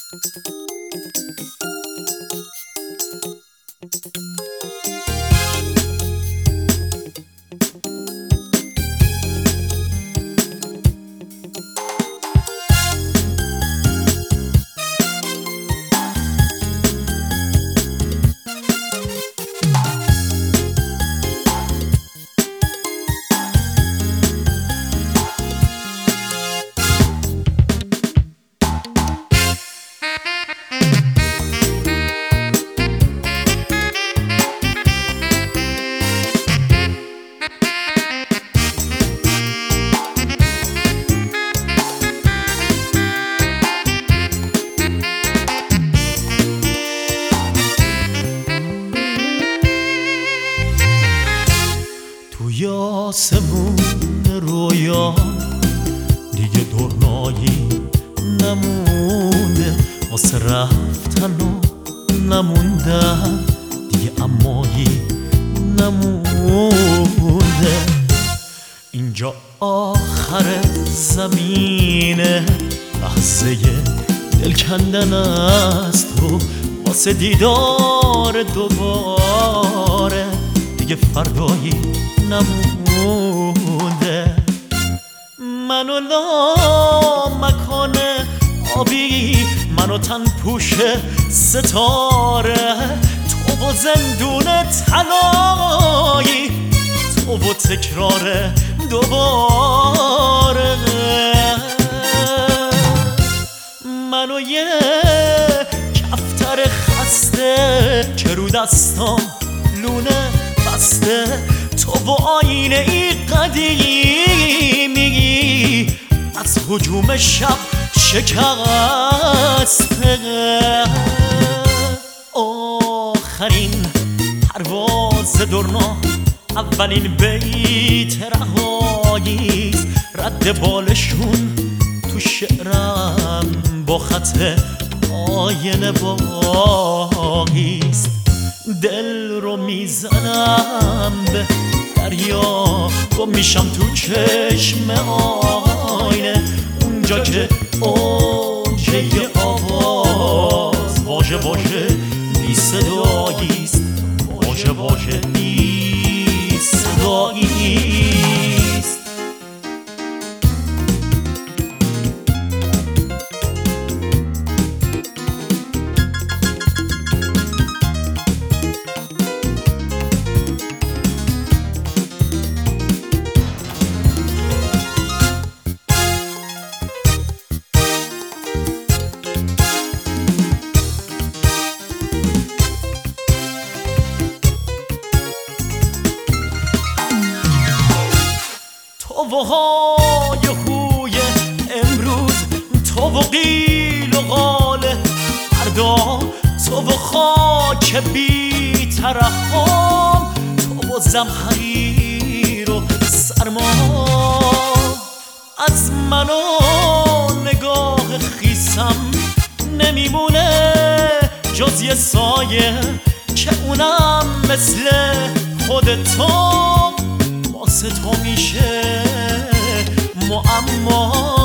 توی آسمون رویا دیگه دورنایی نمونده، واسه رفتن و نموندن دیگه امایی نمونده. اینجا آخر زمینه، لحظه دل کندن از تو واسه دیدار دوباره دیگه فردایی نمونده. منو مکان آبی، منو تن پوش ستاره، تو و زندون طلایی، تو و تکرار دوباره. منو یه کفتر خسته که رو دستام لونه بسته، تو با آینه ای قدیمی از هجوم شب شکسته. آخرین پرواز درنا، اولین بیت رهاییست، رد بالشون تو شعرم با خط آینه باقیست. دل رو میزنم به دریا، گم میشم تو چشم آینه، اونجا که اوجه آواز واژه واژه بی صداییست، واژه واژه بی صداییست. تو و های خوی امروز، تو و قیل و قال فردا، تو و خاک بی ترحم، تو و زمحریر و سرما. از من و نگاه خیسم نمیمونه جز یه سایه که اونم مثل خود تو واسه تو میشه معما.